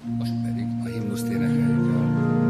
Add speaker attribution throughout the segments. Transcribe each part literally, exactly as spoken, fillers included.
Speaker 1: Most pedig a himnuszt énekeljük el.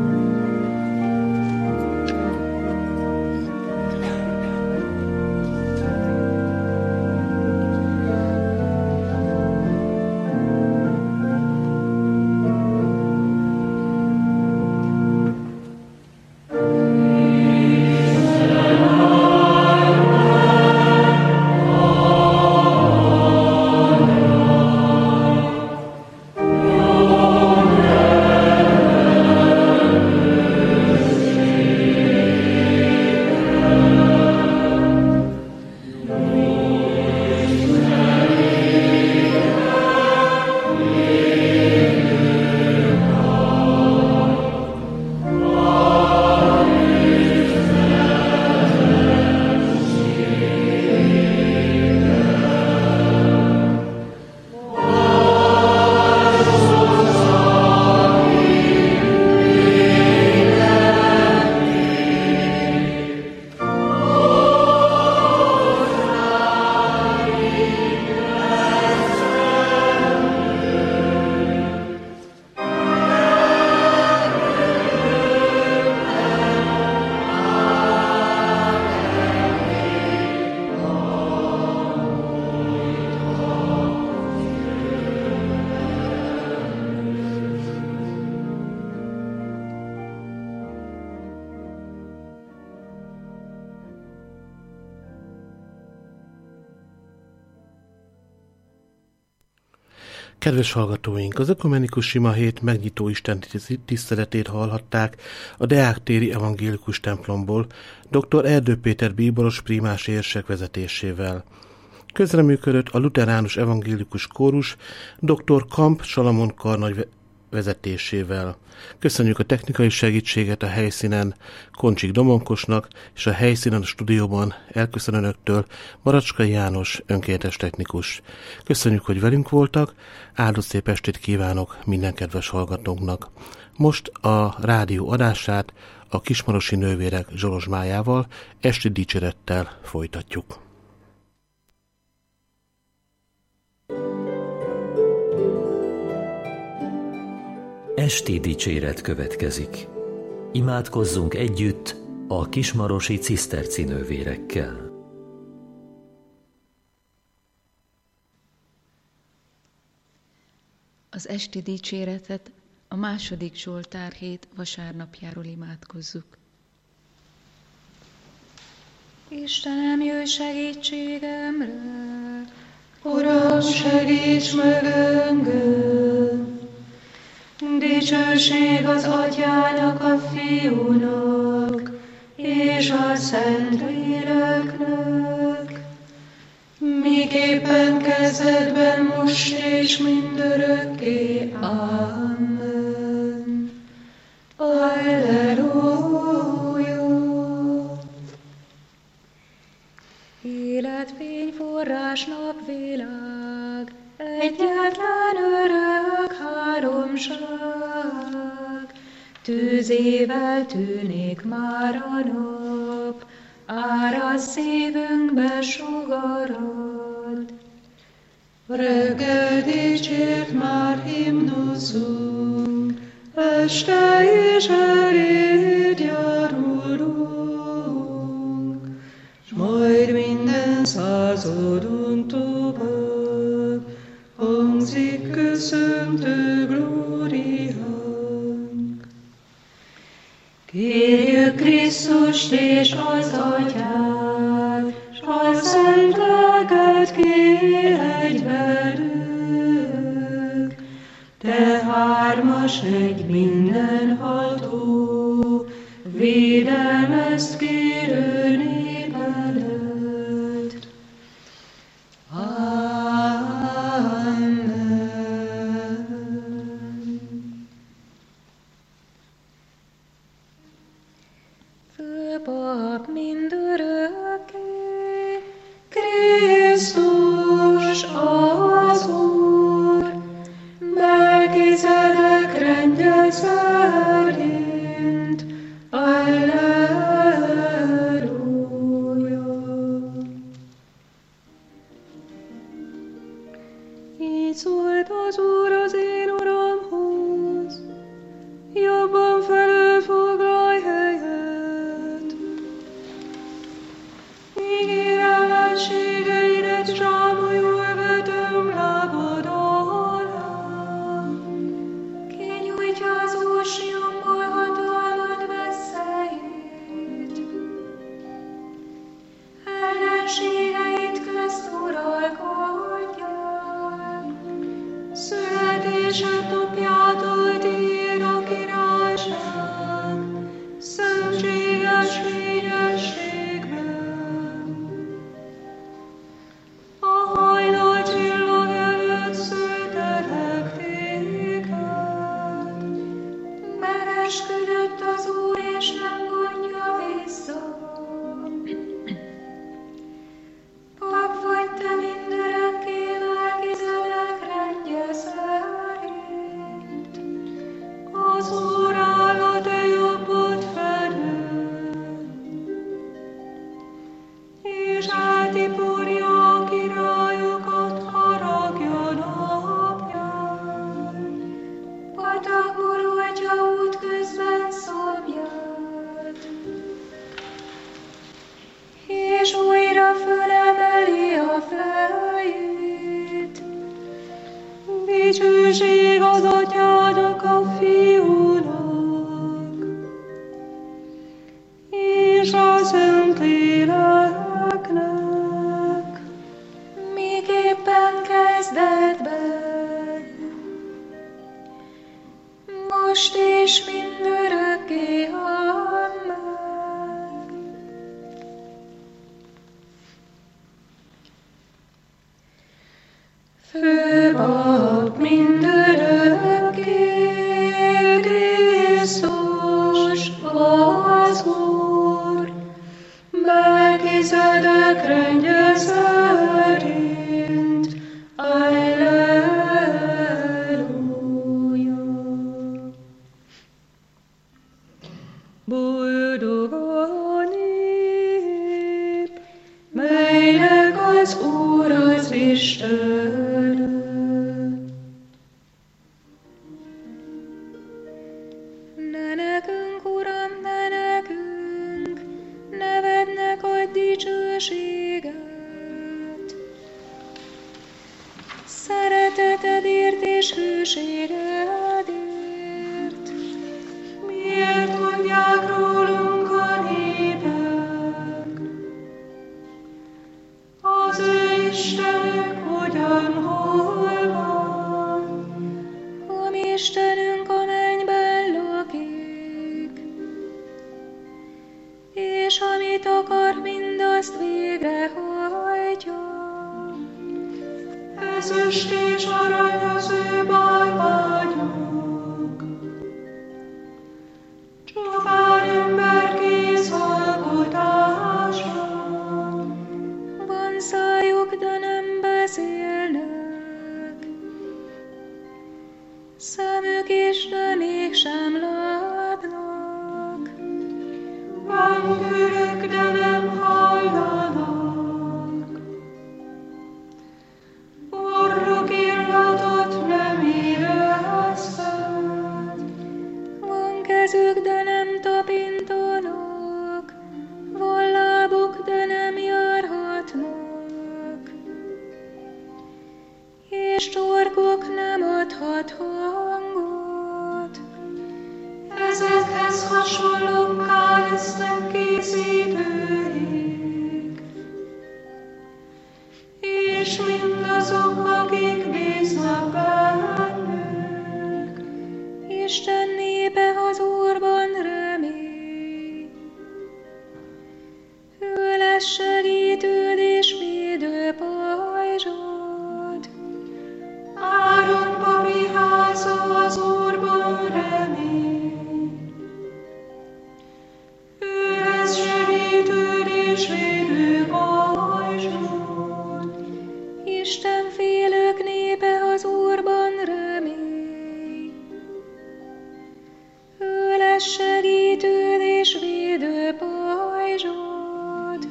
Speaker 2: Kedves hallgatóink, az Ökumenikus Sima Hét megnyitó Isten tiszteletét hallhatták a Deák téri evangélikus templomból dr. Erdő Péter bíboros prímás érsek vezetésével. Közreműködött a luteránus evangélikus kórus dr. Kamp Salamon karnagy vezetésével. Köszönjük a technikai segítséget a helyszínen Koncsik Domonkosnak, és a helyszínen a stúdióban elköszön önöktől Baracskai János, önkéntes technikus. Köszönjük, hogy velünk voltak, áldott szép estét kívánok minden kedves hallgatónknak. Most a rádió adását a Kismarosi Nővérek zsolozsmájával, esti dicsérettel folytatjuk.
Speaker 3: Esti dicséret következik. Imádkozzunk együtt a kismarosi ciszterci nővérekkel.
Speaker 4: Az esti dicséretet a második Zsoltár hét vasárnapjáról imádkozzuk.
Speaker 5: Istenem, jöjj segítségemre, Uram, segíts meg engem! Dicsőség az Atyának, a Fiúnak, és a Szentléleknek, miképpen kezdetben, most és mindörökké. Amen. Alleluja! Életfény, forrás, napvilág, egyetlen örök háromság, tűzével tűnik már a nap, árad szívünkbe sugarad. Reggel dicsért már himnuszunk, este is eléd járulunk, s majd minden századon tovább hangzik köszöntő glóriánk. Kérjük Krisztust és az Atyát, s a Szent Lelket kérj velük, te hármas egy mindenható, védelmezd kérő népedet. Főpap mindörökké, Krisztus az Úr, Melkizedek rendje szerint. Alleluja. Így szólt az Úr az én Uramhoz, esett napjától tér a királyság, szentséges fényességben. A hajnal csillag előtt szültelek téged, mereskedett az Úr, és nem vonja vissza. Pap vagy te mindörökké, Melchizedek rendje szerint, az Úr áll a te jobbod felől, és eltiporja a királyokat haragja napján, patakolhatja útközben szobját, és újra fölemeli a fejét. Dicsőség az Atyának, a Fiúnak, és a Szentléleknek, miképpen kezdetben, most és mindörökké. Amen. Főpap mindörökké, Krisztus az Úr, Melchizedek rendje szerint. Alleluja. Boldog a nép, melynek az Úr az Isten. Ne nekünk, Uram, ne nekünk, nevednek adj dicsőséget. Szeretetedért és hűségedért. Miért mondják rólunk a népek? Az ő Istenünk hogyan, hol van? A mi Istenünk a mennyben lakik, és amit akar, mindazt végrehajtja. Ezüst és arany az ő bálványuk, csupán ember kész alkotása. Van szájuk, de nem beszélnek, szemük is, de mégsem látnak. Van fülük, de nem hallanak, orruk illatot nem érezhet. Van kezük, de nem tapintanak, van lábuk, de nem járhatnak, és torkuk nem adhat hangot. Ezekhez hasonlókká lesznek készítőik, és mindazok, akik bíznak bennük. Isten népe az Úrban remény, ő lesz segítőd és védő pajzsod. Áron papi háza az Úrban remény, ő lesz segítőd és védő pajzsod. Isten félők népe az Úrban remény, ő lesz segítőd és védő pajzsod.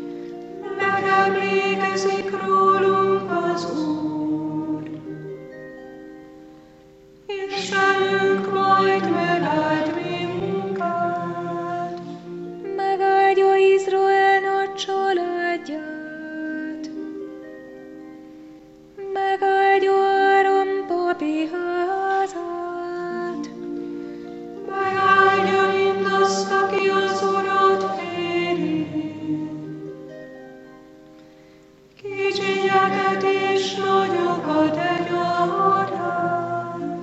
Speaker 5: Megemlékezik rólunk az Úr, Istenünk majd megáld minket, megáldja Izrael nagy családját, megáldja Áron papi házát, megáldja mindazt, aki az Urat féli, kicsinyeket és nagyokat egyaránt.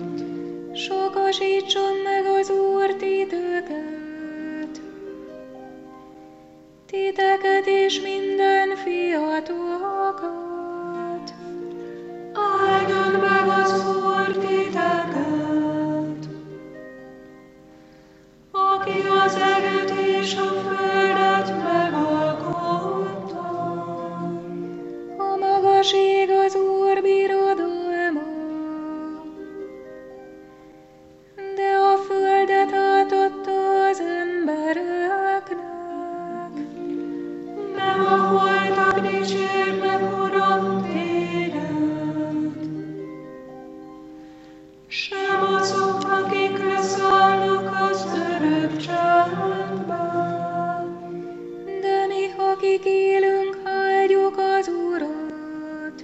Speaker 5: sem azok, akik leszállnak az örök csendben.
Speaker 6: De mi, akik élünk, áldjuk az Urat,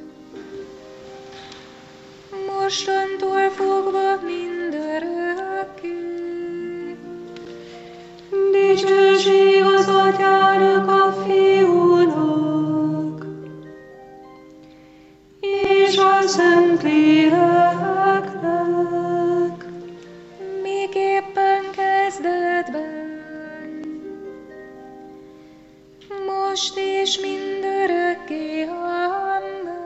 Speaker 6: mostantól fogva mindörökké.
Speaker 5: Dicsőség az Atyának, a Fiúnak, és a Szentléleknek,
Speaker 6: miképpen kezdetben, most és mindörökké. Amen.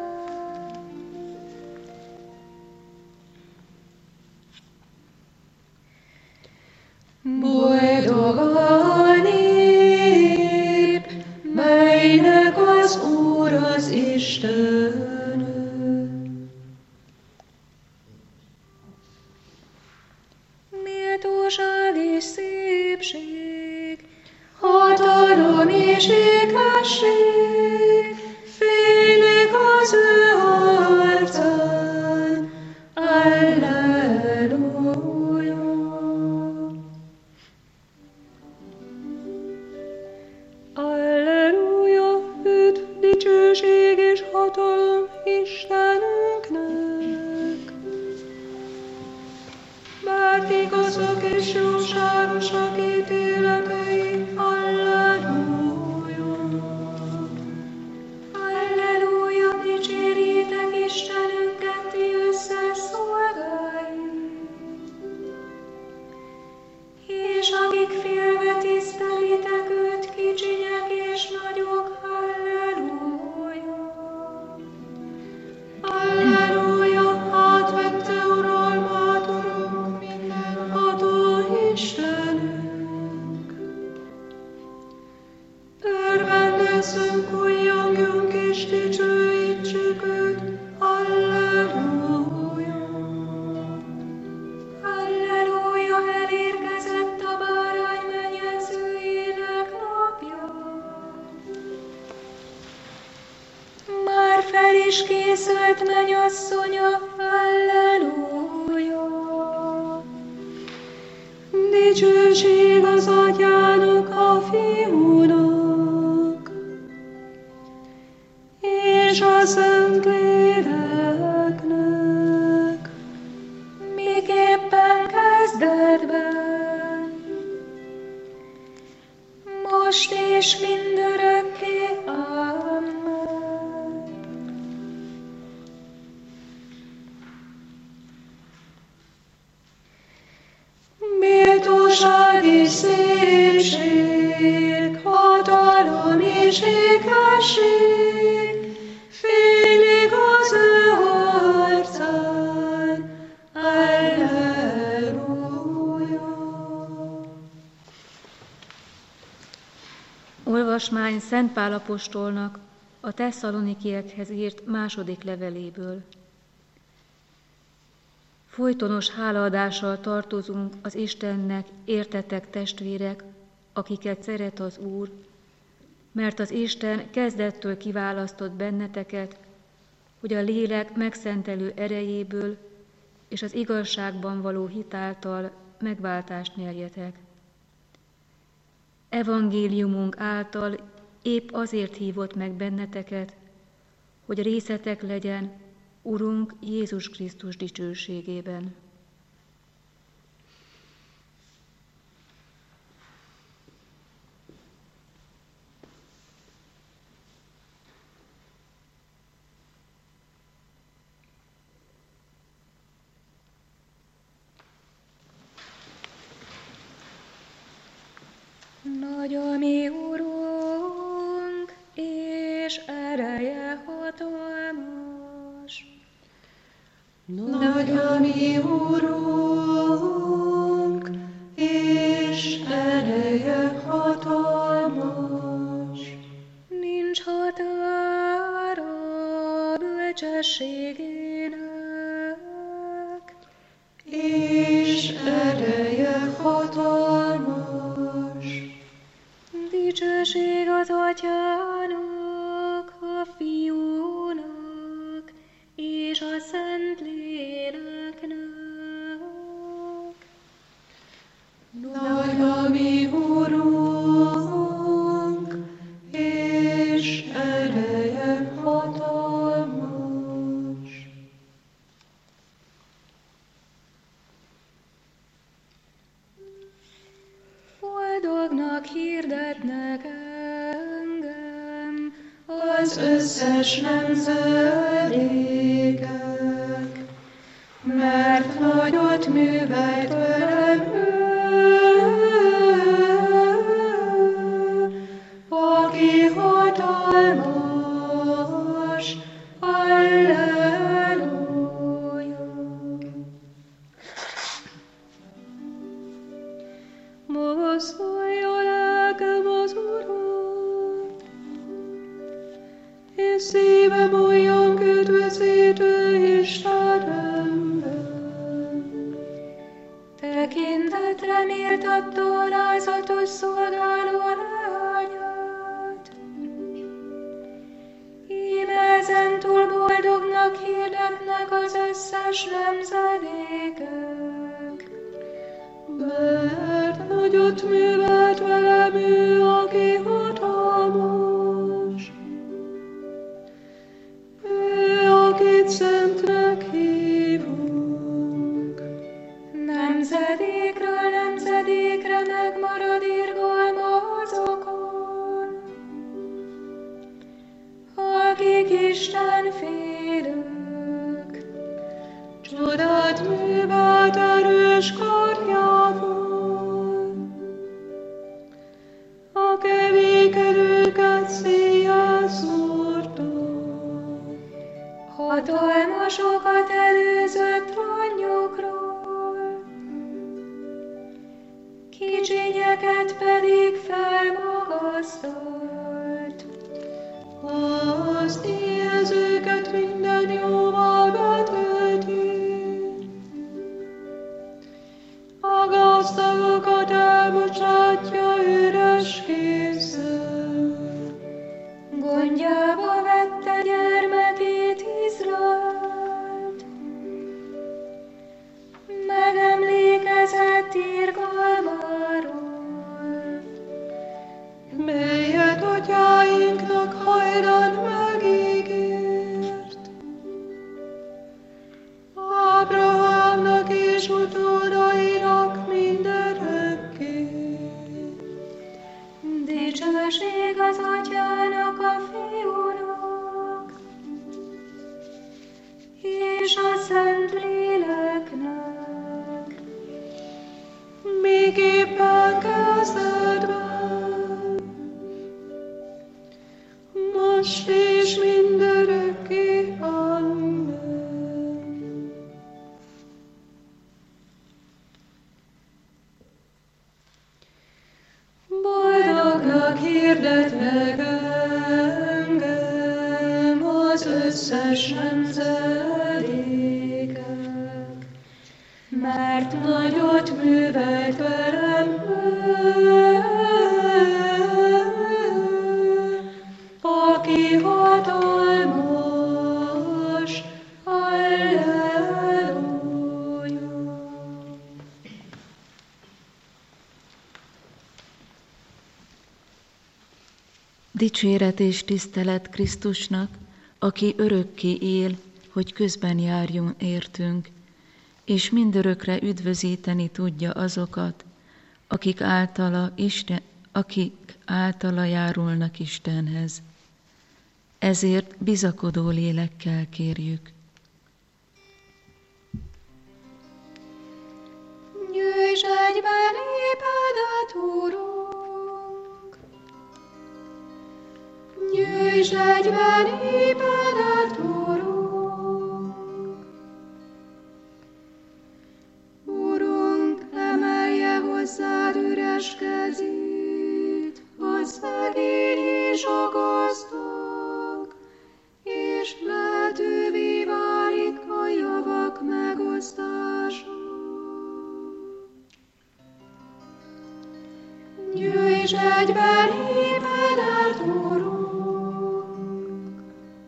Speaker 5: Boldog a nép, melynek az Úr az Isten.
Speaker 6: Méltóság és szépség,
Speaker 5: Hatalom és ékesség, félik az ő arcán. Alleluja. Alleluja, őt dicsőség és hatalom Istenünknek. Mert igazak és jóságosak ítéletei. Alleluja.
Speaker 6: Alleluja, dicsérjétek Istenünket, ti összeszolgái, és akik félve tisztelitek őt, kicsinyek és nagyok. Alleluja.
Speaker 5: Alleluja, átvette uralmát, Urunk, mindenható Istenünk. Örvendezzünk, újjongjunk és dicsőítsük őt. Alleluja.
Speaker 6: Alleluja, elérkezett a bárány mennyezőjének napja. Már fel is készült mennyasszonya. Alleluja.
Speaker 5: Dicsőség az Atyának, a Fiúnak, és a Szentléleknek,
Speaker 6: miképpen kezdetben, most és mindörökké. Amen.
Speaker 5: méltóság és szépség, hatalom és ékesség, félig az ő arcán. Alleluja.
Speaker 7: Olvasmány Szent Pál apostolnak a Tesszalonikiekhez írt második leveléből. Folytonos hálaadással tartozunk az Istennek, értetek testvérek, akiket szeret az Úr, mert az Isten kezdettől kiválasztott benneteket, hogy a lélek megszentelő erejéből és az igazságban való hit által megváltást nyerjetek. Evangéliumunk által épp azért hívott meg benneteket, hogy részetek legyen Urunk Jézus Krisztus dicsőségében.
Speaker 6: Nagy a mi Urunk, és ereje hatalmas.
Speaker 5: Nagy a mi Urunk, és ereje hatalmas.
Speaker 6: Nincs határa bölcsességének,
Speaker 5: És ereje hatalmas.
Speaker 6: dicsőség az Atyának, a Fiúnak, és a Szentléleknek. boldognak hirdetnek engem
Speaker 5: az összes nemzedékek, mert nagyot művelt velem ő, aki hatalmas. Alleluja.
Speaker 6: Mozdulj a lelkem az Urat, és szívem olyan üdvözítő Istenemben. Tekintetre méltatta alázatos szolgáló leányát. Íme ezentúl boldognak hirdetnek az összes nemzedékek, mert nagyot művelt velem ő, aki hatalmas. Ő, akit szentnek hívunk. Nemzedékről nemzedékre megmarad irgalma azokon, akik Isten félők. Csodát művelt erős karjával, a kevékedőket széjjel szórta. Hatalmasokat előzött rannyokról, kicsinyeket pedig felmagasztalt. Az éhezőket minden jóval betölti, a gazdagokat elbocsátja üres kézzel. Gondjába vette gyermekét Izraelt, megemlékezett irgalmáról, melyet atyáinknak hajdan megígért. Ábrahámnak és utódainak mindörökké. Dicsőség az Atyának, a Fiúnak, és a Szent Léleknek, miképpen kezdetben, most és mindörökké. Amen. Boldognak hirdetnek engem az összes nemzedékek, mert nagyot művelt velem ő, aki hatalmas. Alleluja.
Speaker 4: Dicséret és tisztelet Krisztusnak, aki örökké él, hogy közben járjon értünk, és mindörökre üdvözíteni tudja azokat, akik általa, Isten, akik általa járulnak Istenhez. Ezért bizakodó lélekkel kérjük.
Speaker 6: Gyűjts egybe népedet, Urunk! Gyűjts egybe népedet, Urunk! Urunk, emelje hozzád üres kezét, a szegény és a gazdag, és lehetővé válik a javak megosztása. Gyűjts egybe népedet, Urunk!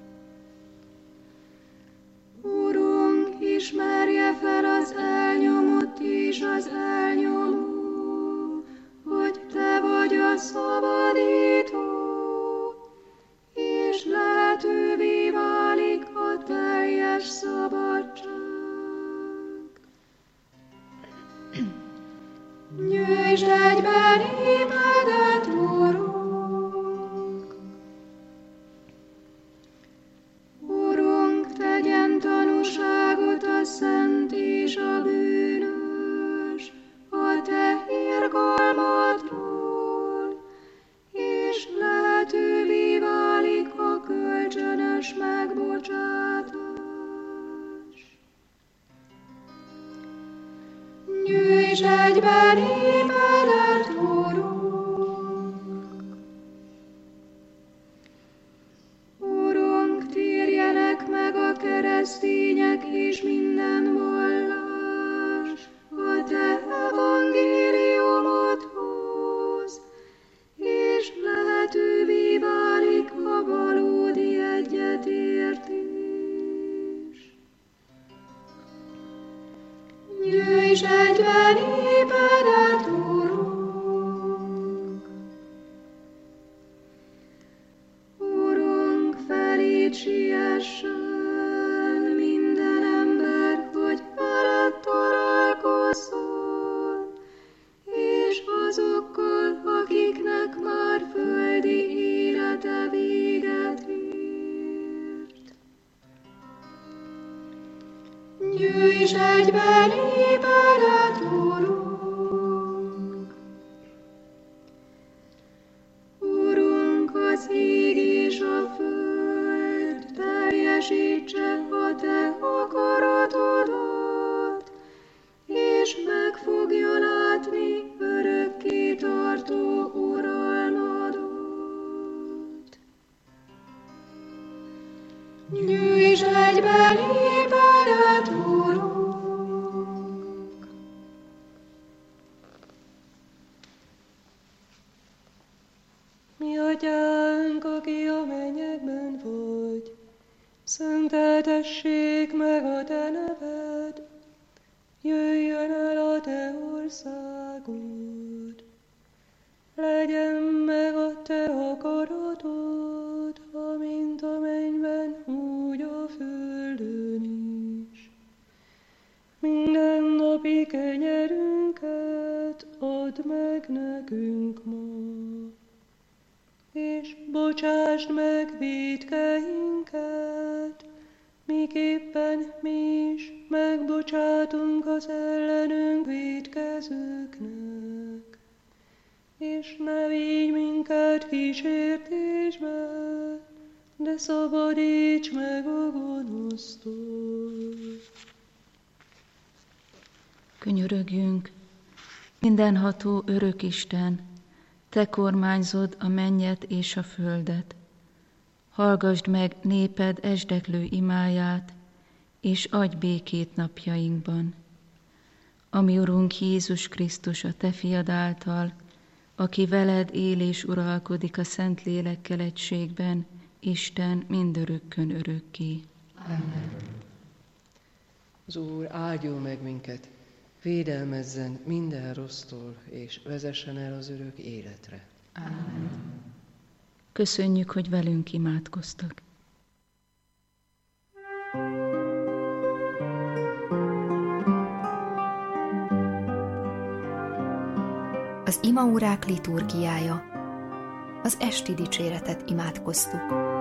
Speaker 6: Urunk, ismerje fel az elnyomott és az elnyomó, hogy Te vagy a szabadító, és lehetővé válik a teljes szabadság. Gyűjts egybe népedet,
Speaker 5: Gyűjts egyben népedet, Urunk! Urunk, térjenek meg a keresztények és minden vallás, a Te evangéliumodhoz, és lehetővé válik a valódi egyetértés. Gyűjts egyben népedet, Urunk! Urunk, feléd siessen minden ember, hogy veled találkozzon, és azokkal, akiknek már földi élete véget ért. Gyűjts egyben népedet, Urunk! Urunk, az ég és a föld teljesítse a Te akaratodat, és meg fogja látni örökké tartó uralmadot. Gyűjts egyben népedet, Urunk! Mi Atyánk, aki a mennyekben vagy, szenteltessék meg a Te neved, jöjjön el a Te országod, legyen meg a Te akaratod, amint a mennyben, úgy a földön is. Minden napi kenyerünket add meg nekünk ma, és bocsásd meg vétkeinket, miképpen mi is megbocsátunk az ellenünk vétkezőknek. És ne vigy minket kísértésbe, de szabadíts meg a gonosztól.
Speaker 4: Könyörögjünk, mindenható örök Isten, Te kormányzod a mennyet és a földet. Hallgasd meg néped esdeklő imáját, és adj békét napjainkban. Ami Urunk Jézus Krisztus a Te fiad által, aki veled él és uralkodik a Szentlélekkel egységben, Isten mindörökkön örökké.
Speaker 8: Amen. Az Úr áldjon meg minket, védelmezzen minden rossztól, és vezessen el az örök életre.
Speaker 4: Amen. Köszönjük, hogy velünk imádkoztak.
Speaker 9: Az imaórák liturgiája. Az esti dicséretet imádkoztuk.